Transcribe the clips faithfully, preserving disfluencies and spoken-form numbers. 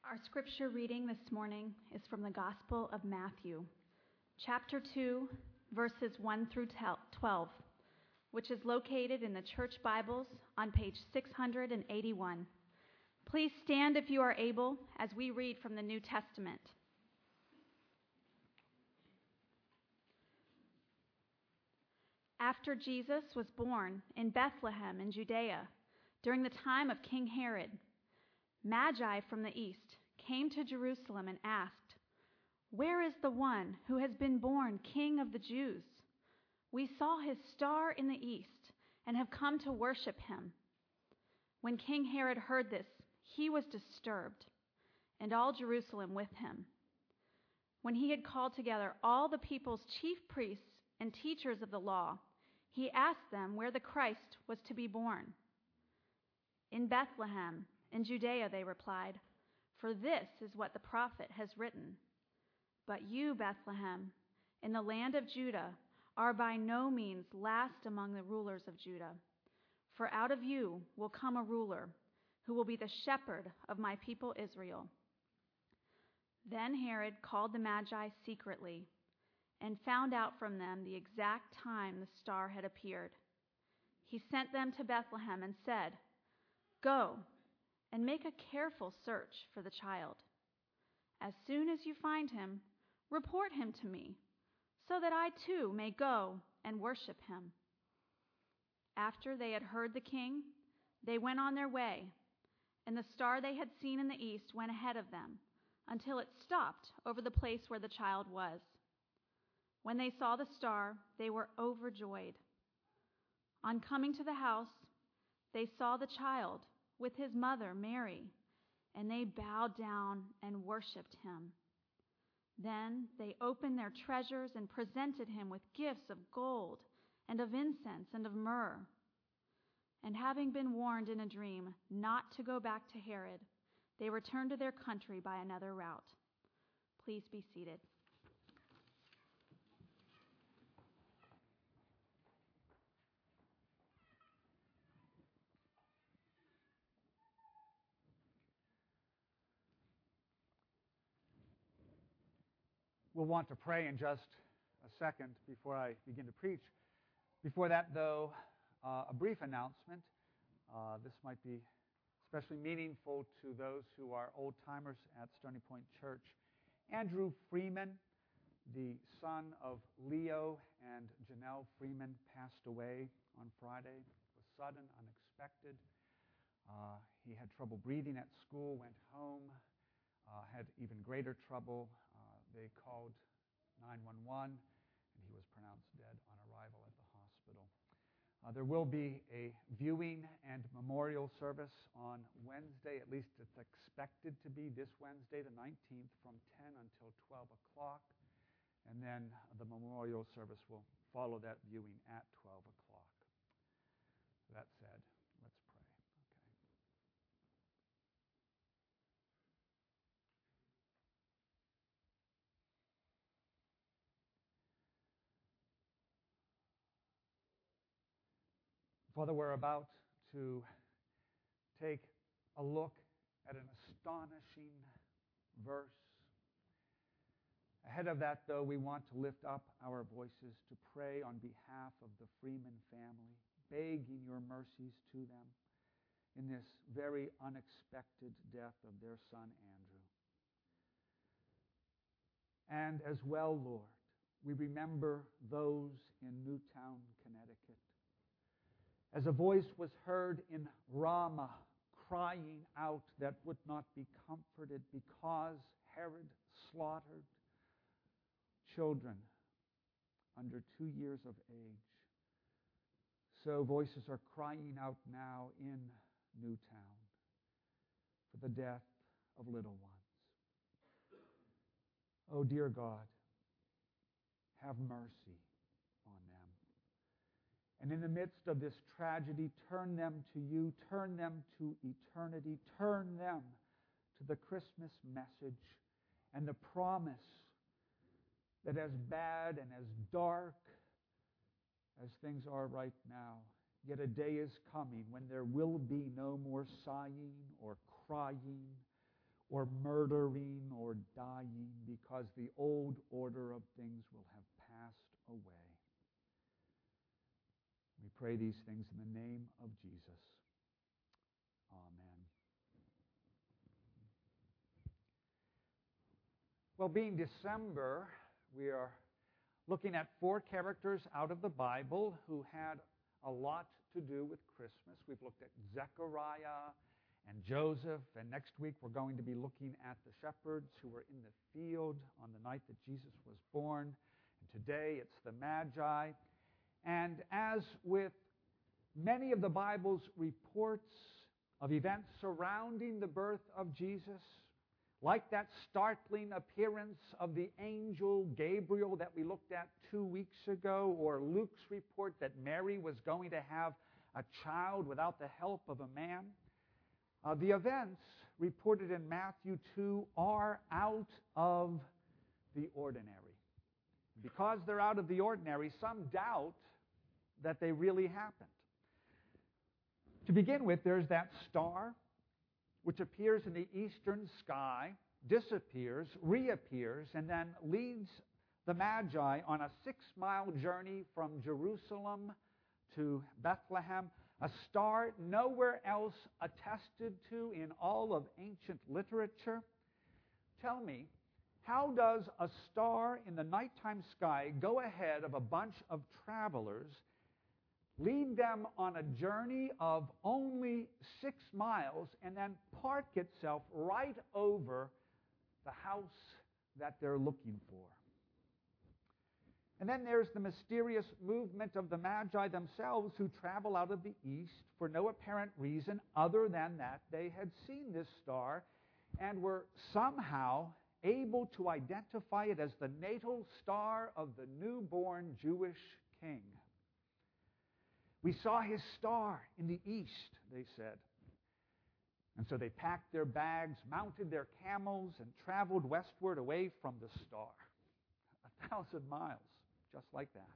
Our scripture reading this morning is from the Gospel of Matthew, chapter two, verses one through twelve, which is located in the Church Bibles on page six hundred eighty-one. Please stand if you are able as we read from the New Testament. After Jesus was born in Bethlehem in Judea, during the time of King Herod, Magi from the east came to Jerusalem and asked, "Where is the one who has been born King of the Jews? We saw his star in the east and have come to worship him." When King Herod heard this, he was disturbed, and all Jerusalem with him. When he had called together all the people's chief priests and teachers of the law, he asked them where the Christ was to be born. "In Bethlehem, in Judea," they replied, "for this is what the prophet has written. But you, Bethlehem, in the land of Judah, are by no means last among the rulers of Judah. For out of you will come a ruler who will be the shepherd of my people Israel." Then Herod called the Magi secretly and found out from them the exact time the star had appeared. He sent them to Bethlehem and said, "Go and make a careful search for the child. As soon as you find him, report him to me, so that I too may go and worship him." After they had heard the king, they went on their way, and the star they had seen in the east went ahead of them until it stopped over the place where the child was. When they saw the star, they were overjoyed. On coming to the house, they saw the child with his mother Mary, and they bowed down and worshipped him. Then they opened their treasures and presented him with gifts of gold and of incense and of myrrh. And having been warned in a dream not to go back to Herod, they returned to their country by another route. Please be seated. We'll want to pray in just a second before I begin to preach. Before that, though, uh, a brief announcement. Uh, this might be especially meaningful to those who are old-timers at Stony Point Church. Andrew Freeman, the son of Leo and Janelle Freeman, passed away on Friday. It was sudden, unexpected. Uh, he had trouble breathing at school, went home, Uh, had even greater trouble. Uh, they called nine one one, and he was pronounced dead on arrival at the hospital. Uh, there will be a viewing and memorial service on Wednesday. At least it's expected to be this Wednesday, the nineteenth, from ten until twelve o'clock. And then the memorial service will follow that viewing at twelve o'clock. That said, let's pray. Father, we're about to take a look at an astonishing verse. Ahead of that, though, we want to lift up our voices to pray on behalf of the Freeman family, begging your mercies to them in this very unexpected death of their son, Andrew. And as well, Lord, we remember those in Newtown, Connecticut. As a voice was heard in Ramah crying out that would not be comforted because Herod slaughtered children under two years of age, so voices are crying out now in Newtown for the death of little ones. Oh, dear God, have mercy on them. And in the midst of this tragedy, turn them to you, turn them to eternity, turn them to the Christmas message and the promise that as bad and as dark as things are right now, yet a day is coming when there will be no more sighing or crying or murdering or dying, because the old order of things will have passed away. We pray these things in the name of Jesus. Amen. Well, being December, we are looking at four characters out of the Bible who had a lot to do with Christmas. We've looked at Zechariah and Joseph, and next week we're going to be looking at the shepherds who were in the field on the night that Jesus was born. And today it's the Magi. And as with many of the Bible's reports of events surrounding the birth of Jesus, like that startling appearance of the angel Gabriel that we looked at two weeks ago, or Luke's report that Mary was going to have a child without the help of a man, uh, the events reported in Matthew two are out of the ordinary. Because they're out of the ordinary, some doubt that they really happened. To begin with, there's that star which appears in the eastern sky, disappears, reappears, and then leads the Magi on a six-mile journey from Jerusalem to Bethlehem, a star nowhere else attested to in all of ancient literature. Tell me, how does a star in the nighttime sky go ahead of a bunch of travelers, lead them on a journey of only six miles, and then park itself right over the house that they're looking for? And then there's the mysterious movement of the Magi themselves, who travel out of the east for no apparent reason other than that they had seen this star and were somehow able to identify it as the natal star of the newborn Jewish king. We saw his star in the east, they said. And so they packed their bags, mounted their camels, and traveled westward away from the star. A thousand miles, just like that.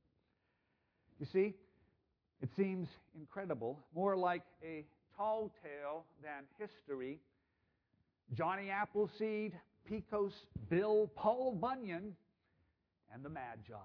You see, it seems incredible, more like a tall tale than history. Johnny Appleseed, Pecos Bill, Paul Bunyan, and the Magi.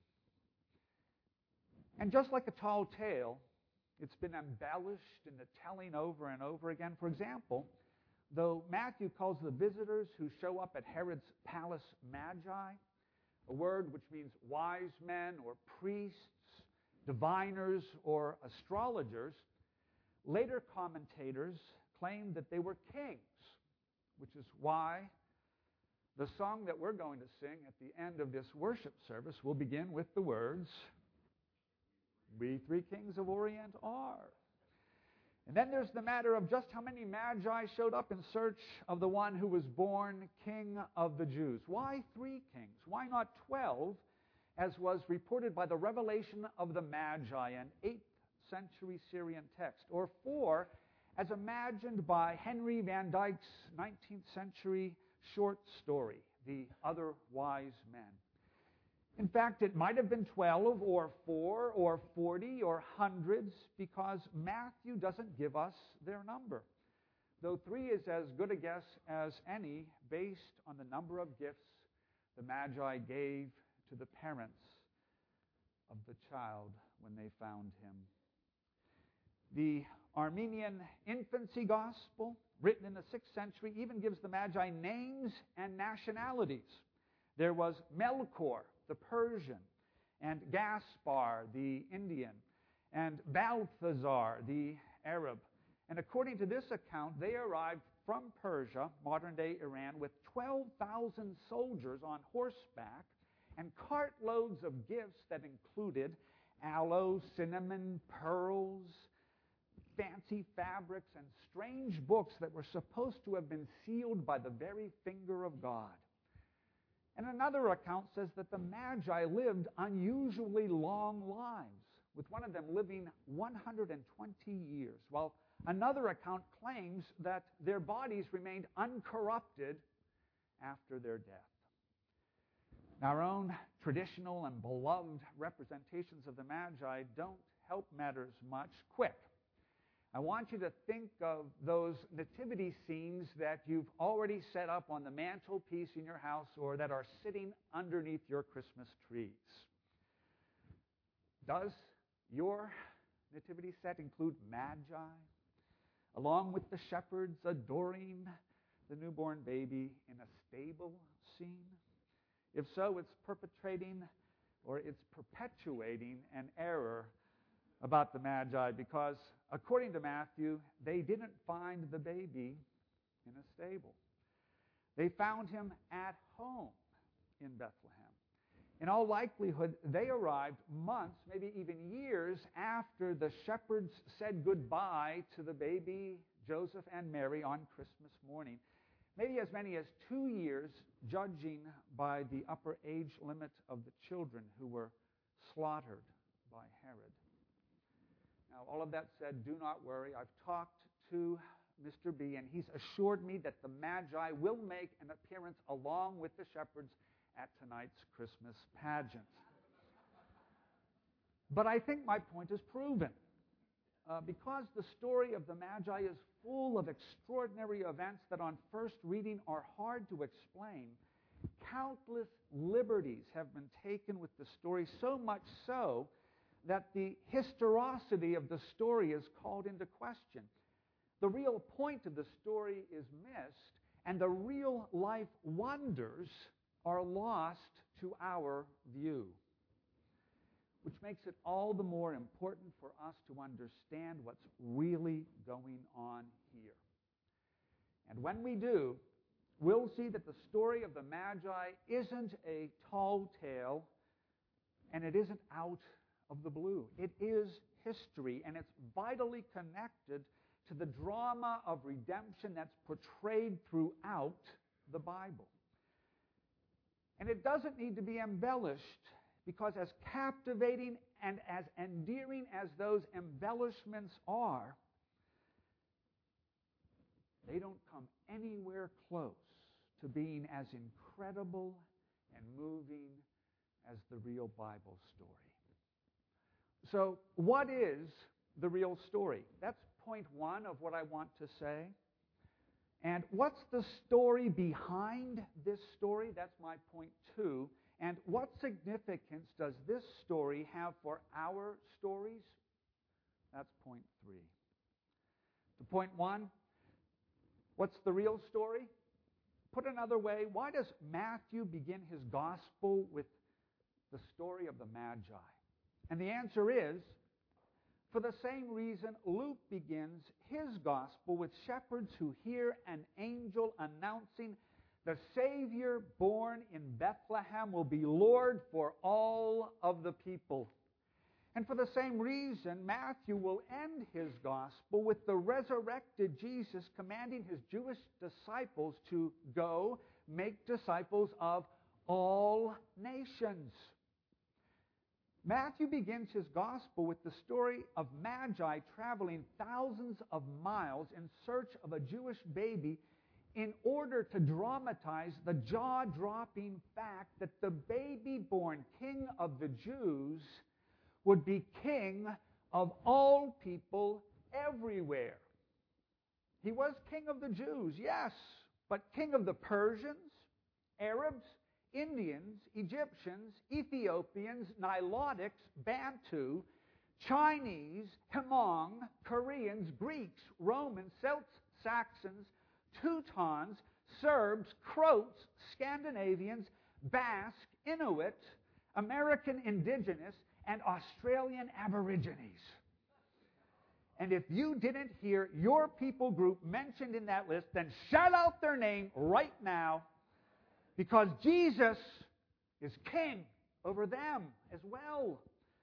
And just like a tall tale, it's been embellished in the telling over and over again. For example, though Matthew calls the visitors who show up at Herod's palace Magi, a word which means wise men or priests, diviners or astrologers, later commentators claim that they were kings, which is why the song that we're going to sing at the end of this worship service will begin with the words, "We three kings of Orient are." And then there's the matter of just how many Magi showed up in search of the one who was born King of the Jews. Why three kings? Why not twelve, as was reported by the revelation of the Magi, an eighth century Syrian text? Or four, as imagined by Henry Van Dyke's nineteenth century short story, The Other Wise Men? In fact, it might have been twelve or four or forty or hundreds, because Matthew doesn't give us their number, though three is as good a guess as any based on the number of gifts the Magi gave to the parents of the child when they found him. The Armenian infancy gospel, written in the sixth century, even gives the Magi names and nationalities. There was Melchior, the Persian, and Gaspar, the Indian, and Balthazar, the Arab. And according to this account, they arrived from Persia, modern-day Iran, with twelve thousand soldiers on horseback and cartloads of gifts that included aloe, cinnamon, pearls, fancy fabrics, and strange books that were supposed to have been sealed by the very finger of God. And another account says that the Magi lived unusually long lives, with one of them living one hundred twenty years, while another account claims that their bodies remained uncorrupted after their death. Now, our own traditional and beloved representations of the Magi don't help matters much. Quick, I want you to think of those nativity scenes that you've already set up on the mantelpiece in your house or that are sitting underneath your Christmas trees. Does your nativity set include magi, along with the shepherds adoring the newborn baby in a stable scene? If so, it's perpetrating or it's perpetuating an error about the Magi, because according to Matthew, they didn't find the baby in a stable. They found him at home in Bethlehem. In all likelihood, they arrived months, maybe even years after the shepherds said goodbye to the baby Joseph and Mary on Christmas morning. Maybe as many as two years, judging by the upper age limit of the children who were slaughtered by Herod. Now, all of that said, do not worry. I've talked to Mister B, and he's assured me that the Magi will make an appearance along with the shepherds at tonight's Christmas pageant. But I think my point is proven. Uh, because the story of the Magi is full of extraordinary events that on first reading are hard to explain, countless liberties have been taken with the story, so much so that the historicity of the story is called into question. The real point of the story is missed, and the real life wonders are lost to our view, which makes it all the more important for us to understand what's really going on here. And when we do, we'll see that the story of the Magi isn't a tall tale, and it isn't out of the blue. It is history, and it's vitally connected to the drama of redemption that's portrayed throughout the Bible. And it doesn't need to be embellished, because as captivating and as endearing as those embellishments are, they don't come anywhere close to being as incredible and moving as the real Bible story. So, what is the real story? That's point one of what I want to say. And what's the story behind this story? That's my point two. And what significance does this story have for our stories? That's point three. To point one, what's the real story? Put another way, why does Matthew begin his gospel with the story of the Magi? And the answer is, for the same reason Luke begins his gospel with shepherds who hear an angel announcing the Savior born in Bethlehem will be Lord for all of the people. And for the same reason, Matthew will end his gospel with the resurrected Jesus commanding his Jewish disciples to go make disciples of all nations. Matthew begins his gospel with the story of Magi traveling thousands of miles in search of a Jewish baby in order to dramatize the jaw-dropping fact that the baby-born King of the Jews would be king of all people everywhere. He was king of the Jews, yes, but king of the Persians, Arabs, Indians, Egyptians, Ethiopians, Nilotics, Bantu, Chinese, Hmong, Koreans, Greeks, Romans, Celts, Saxons, Teutons, Serbs, Croats, Scandinavians, Basque, Inuit, American Indigenous, and Australian Aborigines. And if you didn't hear your people group mentioned in that list, then shout out their name right now, because Jesus is king over them as well.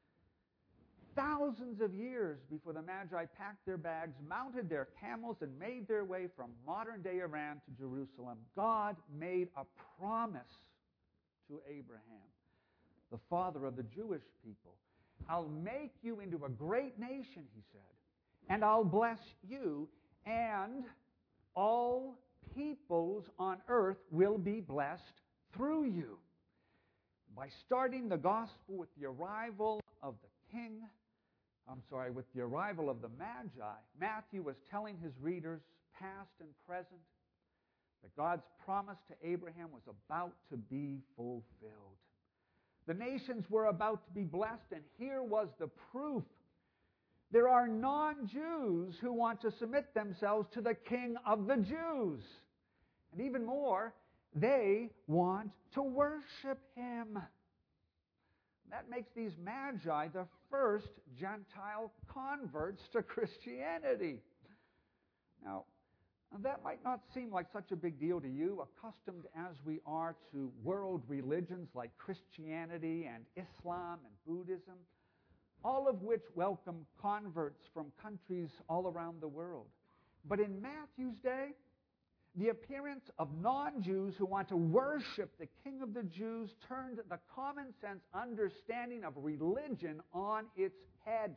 Thousands of years before the Magi packed their bags, mounted their camels, and made their way from modern-day Iran to Jerusalem, God made a promise to Abraham, the father of the Jewish people. I'll make you into a great nation, he said, and I'll bless you, and all peoples on earth will be blessed through you. By starting the gospel with the arrival of the king, I'm sorry, with the arrival of the Magi, Matthew was telling his readers, past and present, that God's promise to Abraham was about to be fulfilled. The nations were about to be blessed, and here was the proof. There are non-Jews who want to submit themselves to the King of the Jews. And even more, they want to worship Him. That makes these Magi the first Gentile converts to Christianity. Now, that might not seem like such a big deal to you, accustomed as we are to world religions like Christianity and Islam and Buddhism, all of which welcome converts from countries all around the world. But in Matthew's day, the appearance of non-Jews who want to worship the King of the Jews turned the common sense understanding of religion on its head.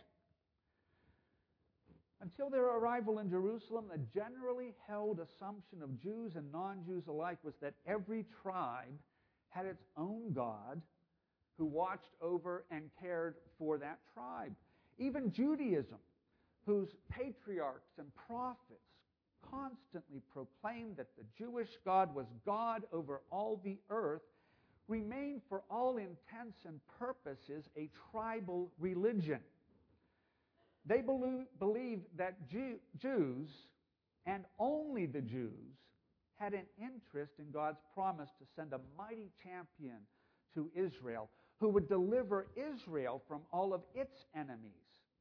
Until their arrival in Jerusalem, the generally held assumption of Jews and non-Jews alike was that every tribe had its own God who watched over and cared for that tribe. Even Judaism, whose patriarchs and prophets constantly proclaimed that the Jewish God was God over all the earth, remained for all intents and purposes a tribal religion. They believed that Jew, Jews, and only the Jews, had an interest in God's promise to send a mighty champion to Israel who would deliver Israel from all of its enemies.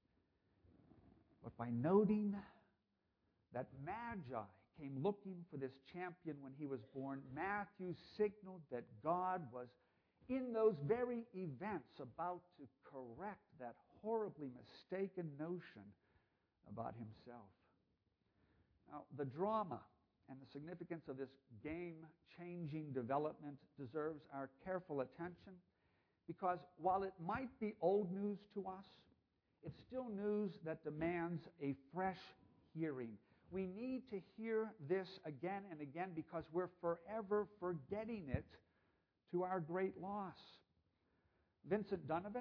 But by noting that Magi came looking for this champion when he was born, Matthew signaled that God was in those very events about to correct that horribly mistaken notion about himself. Now, the drama and the significance of this game-changing development deserves our careful attention, because while it might be old news to us, it's still news that demands a fresh hearing. We need to hear this again and again because we're forever forgetting it to our great loss. Vincent Donovan,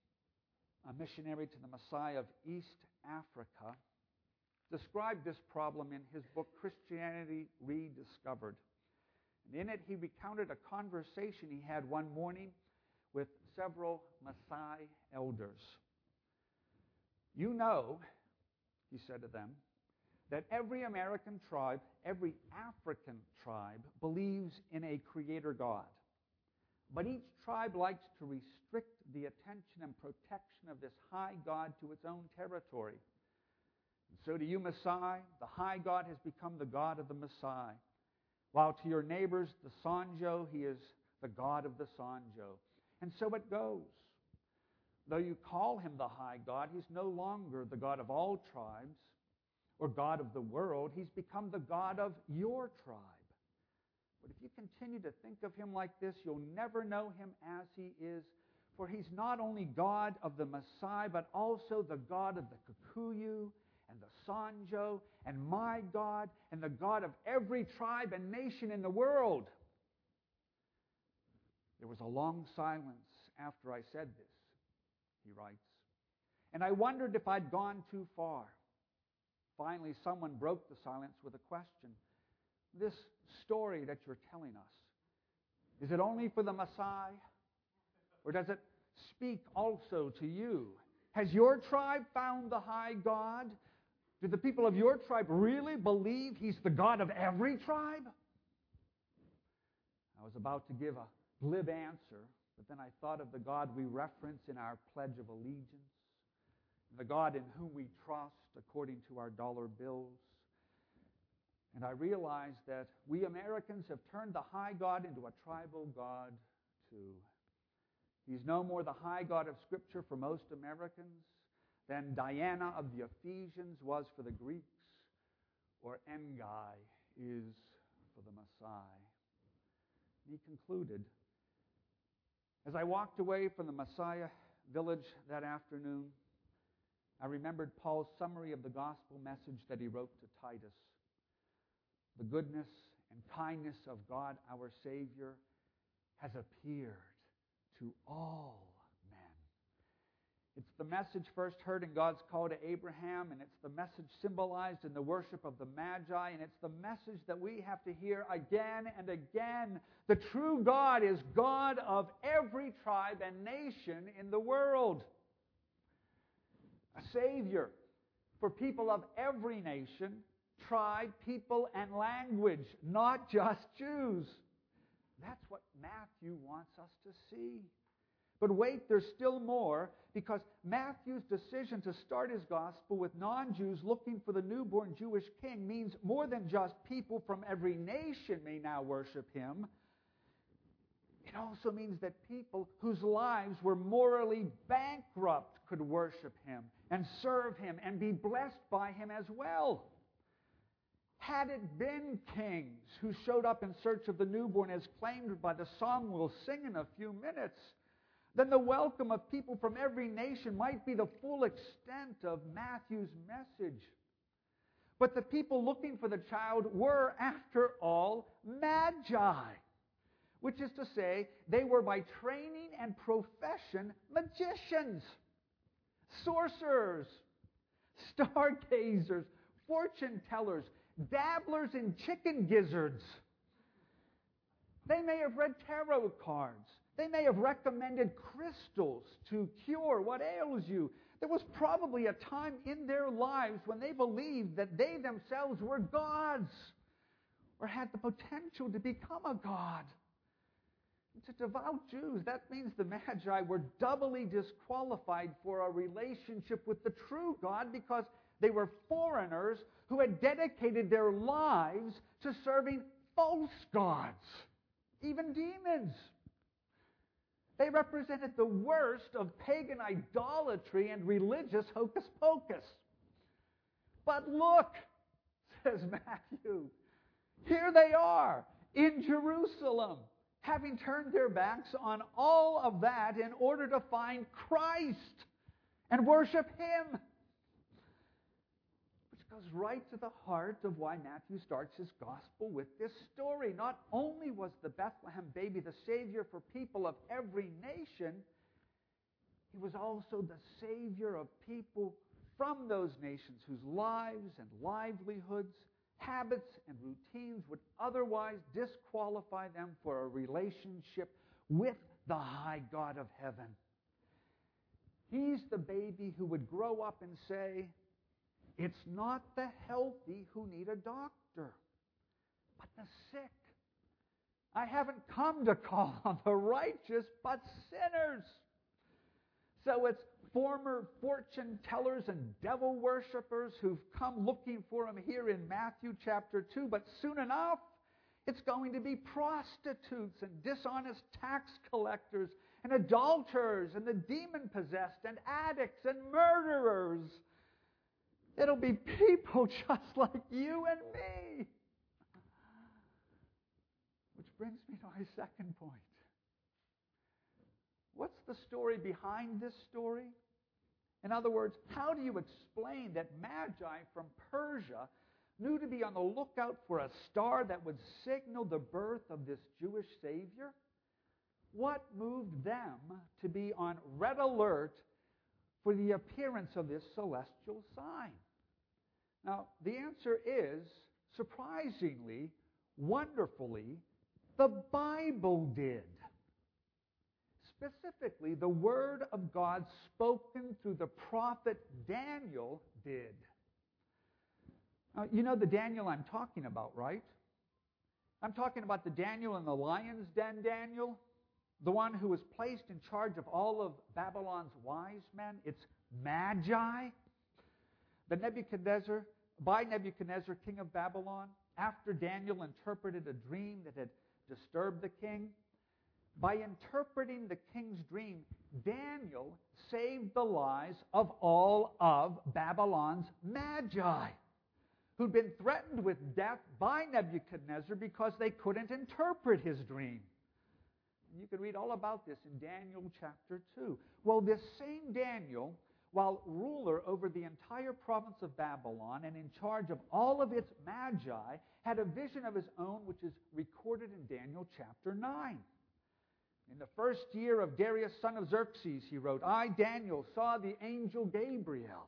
a missionary to the Messiah of East Africa, described this problem in his book, Christianity Rediscovered. And in it, he recounted a conversation he had one morning with several Maasai elders. You know, he said to them, that every American tribe, every African tribe, believes in a creator God. But each tribe likes to restrict the attention and protection of this high God to its own territory. And so to you, Maasai, the high God has become the God of the Maasai, while to your neighbors, the Sanjo, he is the God of the Sanjo. And so it goes. Though you call him the high God, he's no longer the God of all tribes or God of the world. He's become the God of your tribe. But if you continue to think of him like this, you'll never know him as he is. For he's not only God of the Maasai, but also the God of the Kikuyu and the Sanjo and my God and the God of every tribe and nation in the world. There was a long silence after I said this, he writes, and I wondered if I'd gone too far. Finally, someone broke the silence with a question. This story that you're telling us, is it only for the Maasai? Or does it speak also to you? Has your tribe found the high God? Do the people of your tribe really believe he's the God of every tribe? I was about to give a glib answer, but then I thought of the God we reference in our Pledge of Allegiance, the God in whom we trust according to our dollar bills. And I realized that we Americans have turned the high God into a tribal God too. He's no more the high God of Scripture for most Americans than Diana of the Ephesians was for the Greeks, or Engai is for the Maasai. He concluded, as I walked away from the Messiah village that afternoon, I remembered Paul's summary of the gospel message that he wrote to Titus. The goodness and kindness of God our Savior has appeared to all men. It's the message first heard in God's call to Abraham, and it's the message symbolized in the worship of the Magi, and it's the message that we have to hear again and again. The true God is God of every tribe and nation in the world. A Savior for people of every nation, tribe, people, and language, not just Jews. That's what Matthew wants us to see. But wait, there's still more, because Matthew's decision to start his gospel with non-Jews looking for the newborn Jewish king means more than just people from every nation may now worship him. It also means that people whose lives were morally bankrupt could worship him and serve him and be blessed by him as well. Had it been kings who showed up in search of the newborn as claimed by the song we'll sing in a few minutes, then the welcome of people from every nation might be the full extent of Matthew's message. But the people looking for the child were, after all, magi, which is to say, they were by training and profession magicians, sorcerers, stargazers, fortune tellers, dabblers in chicken gizzards. They may have read tarot cards. They may have recommended crystals to cure what ails you. There was probably a time in their lives when they believed that they themselves were gods or had the potential to become a god. And to devout Jews, that means the Magi were doubly disqualified for a relationship with the true God because they were foreigners who had dedicated their lives to serving false gods, even demons. They represented the worst of pagan idolatry and religious hocus pocus. But look, says Matthew, here they are in Jerusalem, having turned their backs on all of that in order to find Christ and worship him. Which goes right to the heart of why Matthew starts his gospel with this story. Not only was the Bethlehem baby the Savior for people of every nation, he was also the Savior of people from those nations whose lives and livelihoods, habits and routines would otherwise disqualify them for a relationship with the high God of heaven. He's the baby who would grow up and say, it's not the healthy who need a doctor, but the sick. I haven't come to call on the righteous, but sinners. So it's former fortune tellers and devil worshippers who've come looking for him here in Matthew chapter two, but soon enough, it's going to be prostitutes and dishonest tax collectors and adulterers and the demon-possessed and addicts and murderers. It'll be people just like you and me. Which brings me to my second point. What's the story behind this story? In other words, how do you explain that Magi from Persia knew to be on the lookout for a star that would signal the birth of this Jewish Savior? What moved them to be on red alert for the appearance of this celestial sign? Now, the answer is, surprisingly, wonderfully, the Bible did. Specifically, the Word of God spoken through the prophet Daniel did. Now, you know the Daniel I'm talking about, right? I'm talking about the Daniel in the lion's den Daniel, the one who was placed in charge of all of Babylon's wise men. It's Magi. The Nebuchadnezzar, by Nebuchadnezzar, king of Babylon, after Daniel interpreted a dream that had disturbed the king, by interpreting the king's dream, Daniel saved the lives of all of Babylon's Magi, who'd been threatened with death by Nebuchadnezzar because they couldn't interpret his dream. You can read all about this in Daniel chapter two. Well, this same Daniel, while ruler over the entire province of Babylon and in charge of all of its Magi, had a vision of his own which is recorded in Daniel chapter nine. In the first year of Darius, son of Xerxes, he wrote, I, Daniel, saw the angel Gabriel.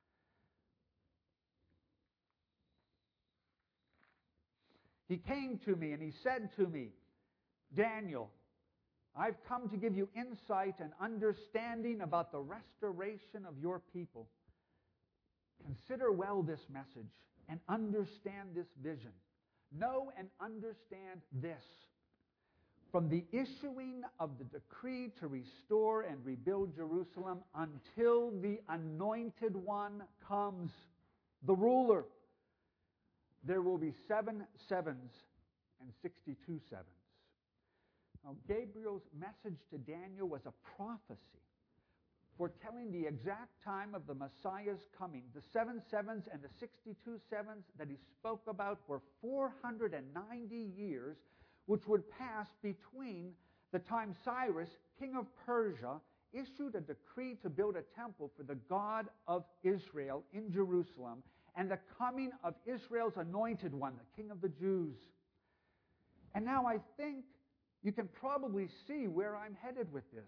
He came to me and he said to me, Daniel, I've come to give you insight and understanding about the restoration of your people. Consider well this message and understand this vision. Know and understand this. From the issuing of the decree to restore and rebuild Jerusalem until the Anointed One comes, the ruler, there will be seven sevens and sixty-two sevens. Now, Gabriel's message to Daniel was a prophecy foretelling the exact time of the Messiah's coming. The seven sevens and the sixty-two sevens that he spoke about were four hundred ninety years, which would pass between the time Cyrus, king of Persia, issued a decree to build a temple for the God of Israel in Jerusalem, and the coming of Israel's anointed one, the King of the Jews. And now I think you can probably see where I'm headed with this.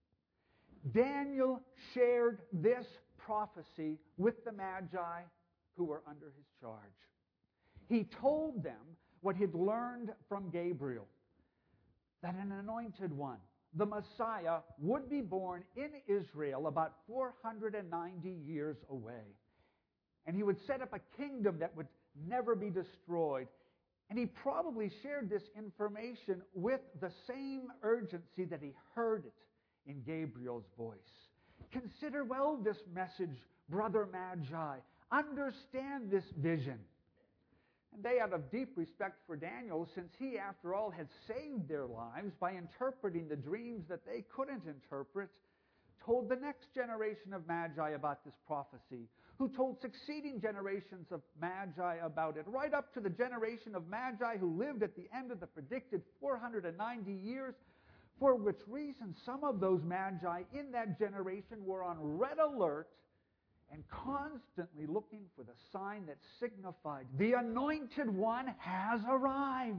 Daniel shared this prophecy with the Magi who were under his charge. He told them what he'd learned from Gabriel, that an anointed one, the Messiah, would be born in Israel about four hundred ninety years away. And he would set up a kingdom that would never be destroyed. And he probably shared this information with the same urgency that he heard it in Gabriel's voice. Consider well this message, brother Magi. Understand this vision. And they, out of deep respect for Daniel, since he, after all, had saved their lives by interpreting the dreams that they couldn't interpret, told the next generation of Magi about this prophecy, who told succeeding generations of Magi about it, right up to the generation of Magi who lived at the end of the predicted four hundred ninety years, for which reason some of those Magi in that generation were on red alert and constantly looking for the sign that signified the Anointed One has arrived.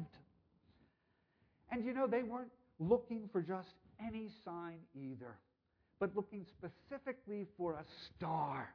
And you know, they weren't looking for just any sign either, but looking specifically for a star.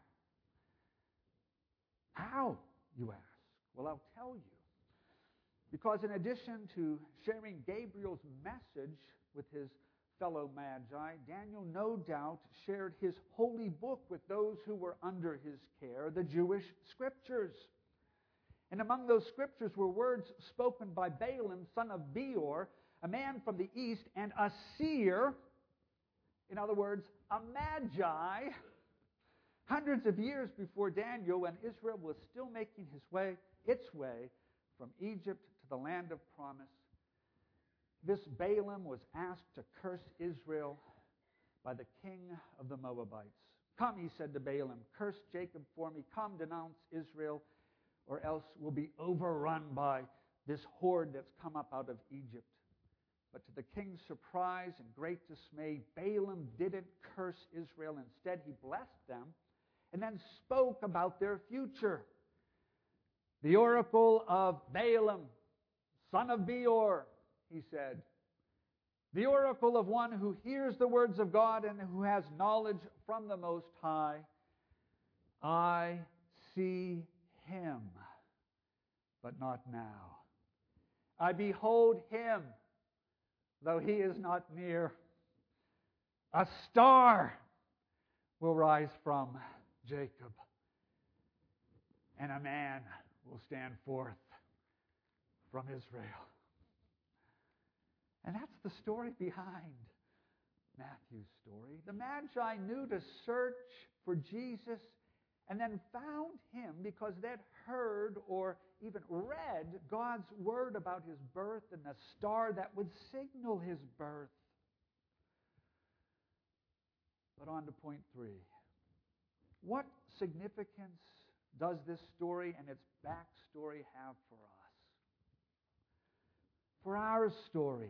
How, you ask? Well, I'll tell you. Because in addition to sharing Gabriel's message with his fellow Magi, Daniel no doubt shared his holy book with those who were under his care, the Jewish Scriptures. And among those Scriptures were words spoken by Balaam, son of Beor, a man from the east, and a seer, in other words, a Magi, hundreds of years before Daniel, when Israel was still making his way, its way from Egypt to the land of promise. This Balaam was asked to curse Israel by the king of the Moabites. Come, he said to Balaam, curse Jacob for me. Come, denounce Israel, or else we'll be overrun by this horde that's come up out of Egypt. But to the king's surprise and great dismay, Balaam didn't curse Israel. Instead, he blessed them and then spoke about their future. The oracle of Balaam, son of Beor, he said. The oracle of one who hears the words of God and who has knowledge from the Most High. I see him, but not now. I behold him, though he is not near. A star will rise from Jacob, and a man will stand forth from Israel. And that's the story behind Matthew's story. The Magi knew to search for Jesus and then found him because they'd heard or even read God's word about his birth and the star that would signal his birth. But on to point three. What significance does this story and its backstory have for us? For our stories?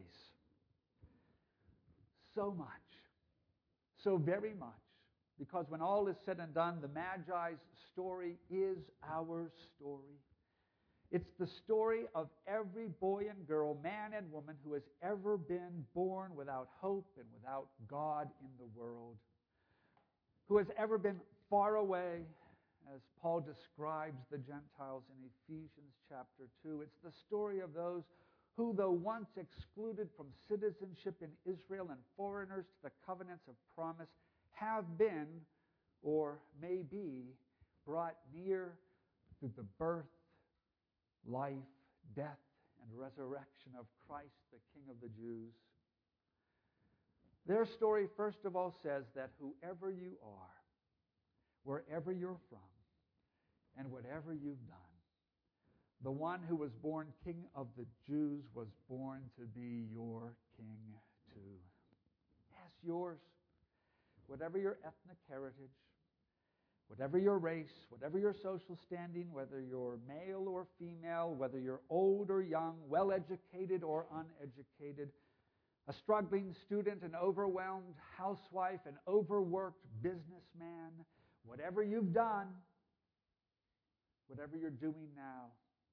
So much. So very much. Because when all is said and done, the Magi's story is our story. It's the story of every boy and girl, man and woman, who has ever been born without hope and without God in the world, who has ever been far away, as Paul describes the Gentiles in Ephesians chapter two. It's the story of those who, though once excluded from citizenship in Israel and foreigners to the covenants of promise, have been, or may be, brought near through the birth, life, death, and resurrection of Christ, the King of the Jews. Their story, first of all, says that whoever you are, wherever you're from, and whatever you've done, the one who was born King of the Jews was born to be your King too. Yes, yours. Whatever your ethnic heritage, whatever your race, whatever your social standing, whether you're male or female, whether you're old or young, well-educated or uneducated, a struggling student, an overwhelmed housewife, an overworked businessman, whatever you've done, whatever you're doing now,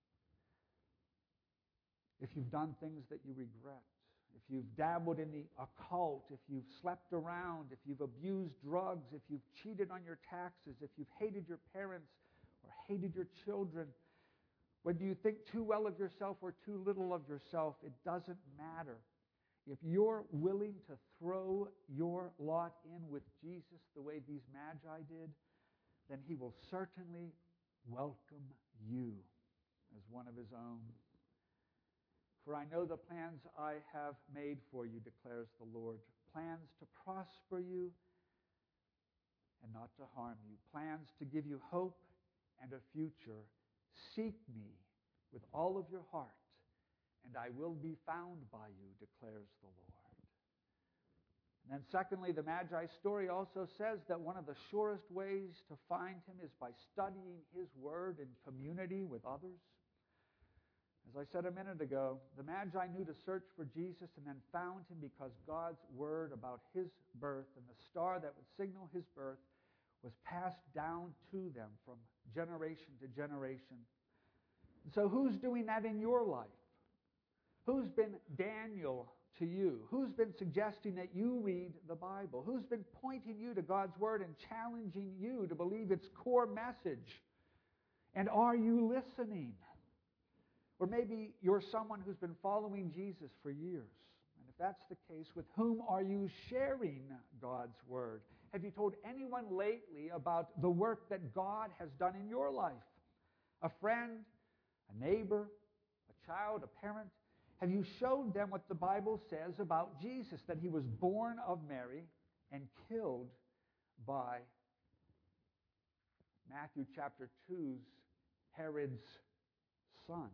if you've done things that you regret, if you've dabbled in the occult, if you've slept around, if you've abused drugs, if you've cheated on your taxes, if you've hated your parents or hated your children, whether you think too well of yourself or too little of yourself, it doesn't matter. If you're willing to throw your lot in with Jesus the way these magi did, then he will certainly welcome you as one of his own. For I know the plans I have made for you, declares the Lord. Plans to prosper you and not to harm you. Plans to give you hope and a future. Seek me with all of your heart, and I will be found by you, declares the Lord. And then secondly, the Magi's story also says that one of the surest ways to find him is by studying his word in community with others. As I said a minute ago, the Magi knew to search for Jesus and then found him because God's word about his birth and the star that would signal his birth was passed down to them from generation to generation. So who's doing that in your life? Who's been Daniel to you? Who's been suggesting that you read the Bible? Who's been pointing you to God's word and challenging you to believe its core message? And are you listening? Or maybe you're someone who's been following Jesus for years. And if that's the case, with whom are you sharing God's word? Have you told anyone lately about the work that God has done in your life? A friend, a neighbor, a child, a parent? Have you showed them what the Bible says about Jesus, that he was born of Mary and killed by Matthew chapter two's Herod's son?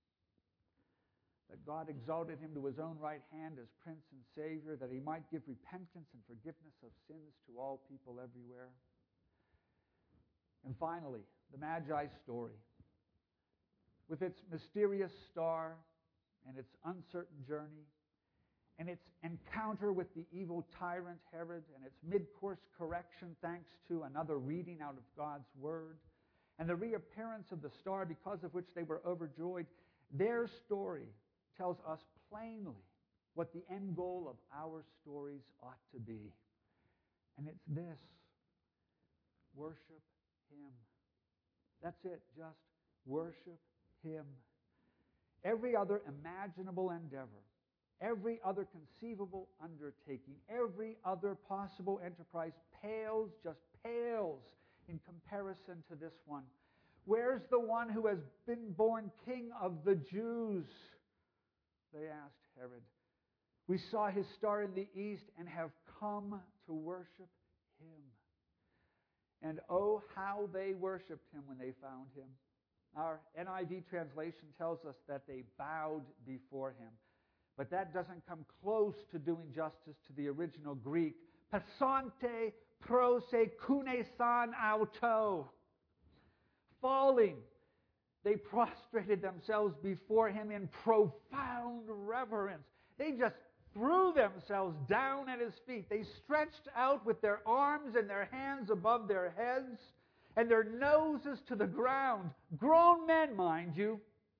That God exalted him to his own right hand as Prince and Savior, that he might give repentance and forgiveness of sins to all people everywhere. And finally, the Magi's story, with its mysterious star and its uncertain journey, and its encounter with the evil tyrant Herod, and its mid-course correction thanks to another reading out of God's Word, and the reappearance of the star because of which they were overjoyed, their story tells us plainly what the end goal of our stories ought to be. And it's this: worship him. That's it, just worship him. Every other imaginable endeavor, every other conceivable undertaking, every other possible enterprise pales, just pales in comparison to this one. Where's the one who has been born King of the Jews? They asked Herod. We saw his star in the east and have come to worship him. And oh, how they worshipped him when they found him. Our N I V translation tells us that they bowed before him. But that doesn't come close to doing justice to the original Greek. Pasante prose kunesan auto. Falling, they prostrated themselves before him in profound reverence. They just threw themselves down at his feet. They stretched out with their arms and their hands above their heads and their noses to the ground. Grown men, mind you.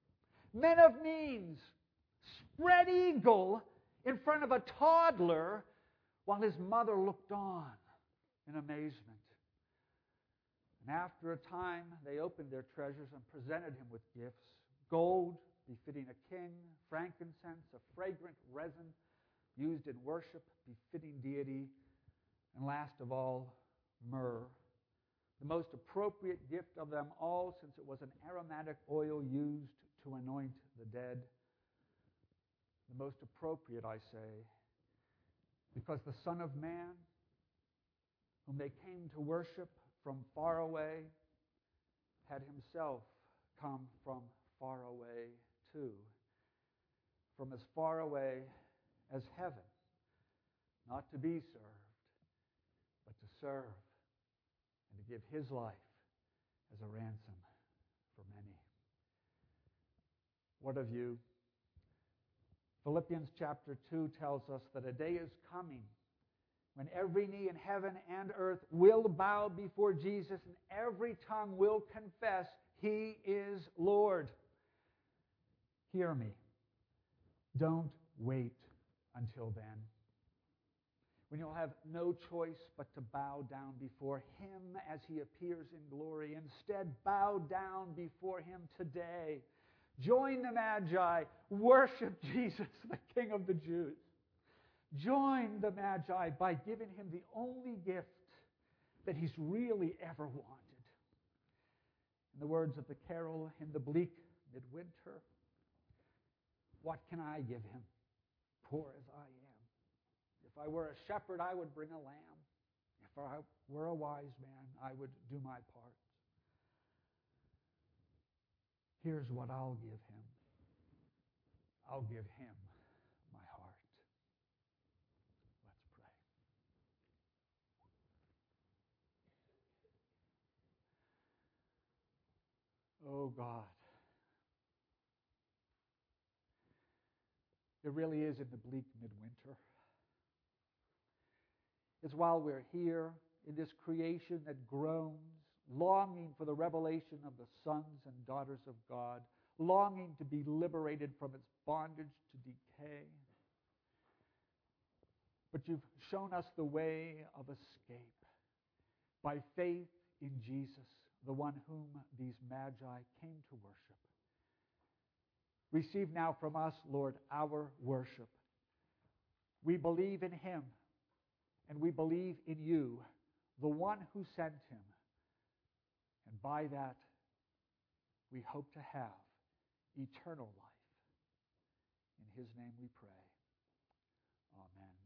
Men of means, spread eagle in front of a toddler while his mother looked on in amazement. And after a time, they opened their treasures and presented him with gifts: gold, befitting a king; frankincense, a fragrant resin used in worship, befitting deity; and last of all, myrrh, the most appropriate gift of them all, since it was an aromatic oil used to anoint the dead. The most appropriate, I say, because the Son of Man, whom they came to worship from far away, had himself come from far away too, from as far away as heaven, not to be served, but to serve and to give his life as a ransom for many. What of you? Philippians chapter two tells us that a day is coming when every knee in heaven and earth will bow before Jesus and every tongue will confess he is Lord. Hear me. Don't wait until then, when you'll have no choice but to bow down before him as he appears in glory. Instead, bow down before him today. Join the Magi. Worship Jesus, the King of the Jews. Join the Magi by giving him the only gift that he's really ever wanted. In the words of the carol in the bleak midwinter, what can I give him, poor as I am? If I were a shepherd, I would bring a lamb. If I were a wise man, I would do my part. Here's what I'll give him. I'll give him my heart. Let's pray. Oh God, it really is in the bleak midwinter. It's while we're here in this creation that groans, longing for the revelation of the sons and daughters of God, longing to be liberated from its bondage to decay. But you've shown us the way of escape by faith in Jesus, the one whom these Magi came to worship. Receive now from us, Lord, our worship. We believe in him, and we believe in you, the one who sent him. And by that, we hope to have eternal life. In his name we pray. Amen.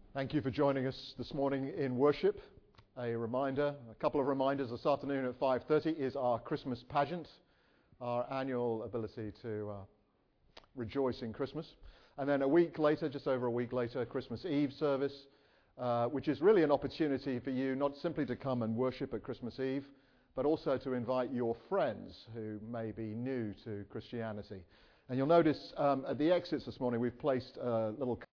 Thank you for joining us this morning in worship. A reminder, a couple of reminders this afternoon at five thirty is our Christmas pageant, our annual ability to uh, rejoice in Christmas. And then a week later, just over a week later, Christmas Eve service, uh, which is really an opportunity for you not simply to come and worship at Christmas Eve, but also to invite your friends who may be new to Christianity. And you'll notice um, at the exits this morning we've placed a little